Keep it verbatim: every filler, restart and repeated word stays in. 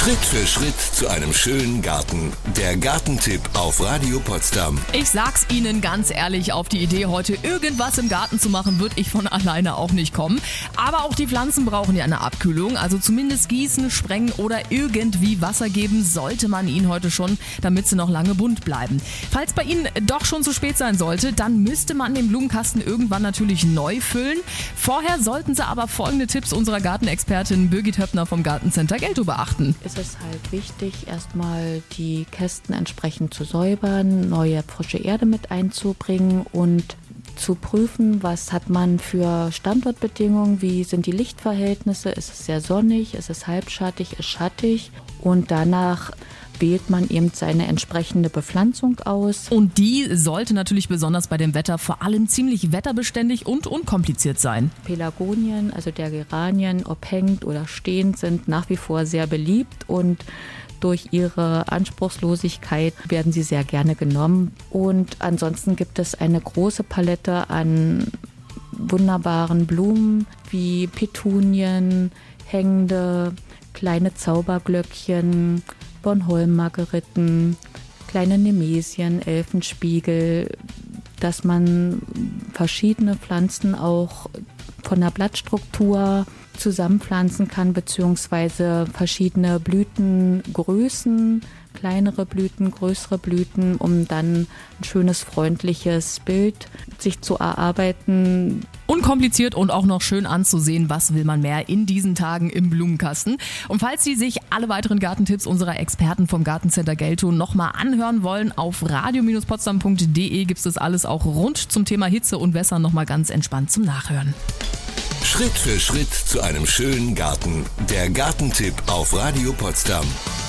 Schritt für Schritt zu einem schönen Garten. Der Gartentipp auf Radio Potsdam. Ich sag's Ihnen ganz ehrlich, auf die Idee, heute irgendwas im Garten zu machen, würde ich von alleine auch nicht kommen. Aber auch die Pflanzen brauchen ja eine Abkühlung. Also zumindest gießen, sprengen oder irgendwie Wasser geben sollte man ihnen heute schon, damit sie noch lange bunt bleiben. Falls bei Ihnen doch schon zu spät sein sollte, dann müsste man den Blumenkasten irgendwann natürlich neu füllen. Vorher sollten Sie aber folgende Tipps unserer Gartenexpertin Birgit Höppner vom Gartencenter Geltow beachten. Ist es halt wichtig, erstmal die Kästen entsprechend zu säubern, neue frische Erde mit einzubringen und zu prüfen, was hat man für Standortbedingungen, wie sind die Lichtverhältnisse, ist es sehr sonnig, ist es halbschattig, ist schattig und danach wählt man eben seine entsprechende Bepflanzung aus. Und die sollte natürlich besonders bei dem Wetter vor allem ziemlich wetterbeständig und unkompliziert sein. Pelargonien, also der Geranien, ob hängend oder stehend, sind nach wie vor sehr beliebt und durch ihre Anspruchslosigkeit werden sie sehr gerne genommen. Und ansonsten gibt es eine große Palette an wunderbaren Blumen wie Petunien, hängende kleine Zauberglöckchen, Bornholm-Margeriten, kleine Nemesien, Elfenspiegel, dass man verschiedene Pflanzen auch von der Blattstruktur zusammenpflanzen kann, beziehungsweise verschiedene Blütengrößen, kleinere Blüten, größere Blüten, um dann ein schönes, freundliches Bild sich zu erarbeiten. Unkompliziert und auch noch schön anzusehen, was will man mehr in diesen Tagen im Blumenkasten. Und falls Sie sich alle weiteren Gartentipps unserer Experten vom Gartencenter Geltow nochmal anhören wollen, auf radio Bindestrich potsdam punkt de gibt es das alles auch rund zum Thema Hitze und Wässer nochmal ganz entspannt zum Nachhören. Schritt für Schritt zu einem schönen Garten. Der Gartentipp auf Radio Potsdam.